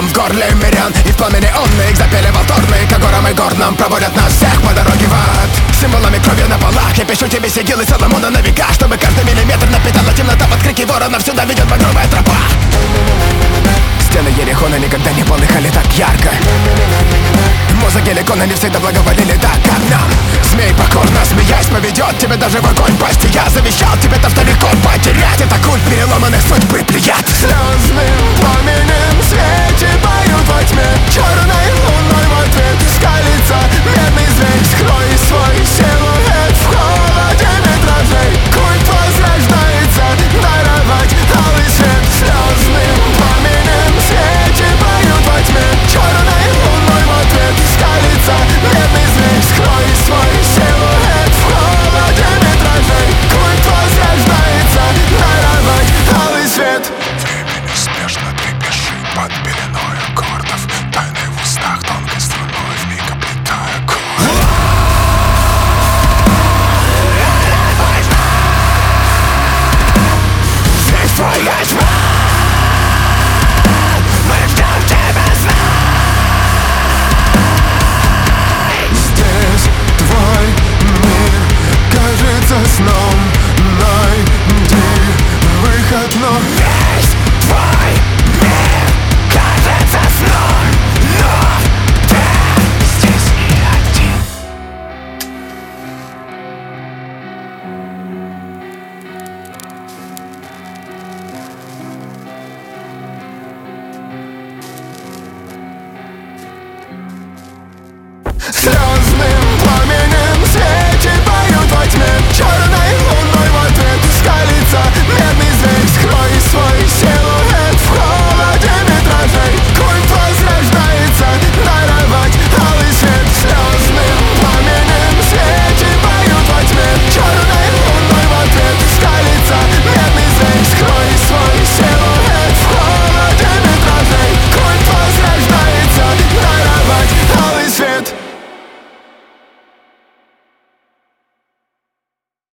в горле мирян. И в пламени онны их запиливал торны. К горам и горнам проводят нас всех по дороге в ад. Символами крови на полах я пишу тебе сигилы Соломона на века, чтобы каждый миллиметр напитала темнота. Под крики воронов сюда ведет багровая тропа. Стены Ерехона никогда не полыхали так ярко. Муза Геликона не всегда благоволили так, как нам. Змей покорно смеясь поведет тебя даже в огонь пасти. Я завещал тебе то, что легко потерять. Это культ переломанных судьбы плеяд. Звездным пламенем свечи поют во тьме. Черной луной в ответ скалится медный зверь. Скрой свой сердце.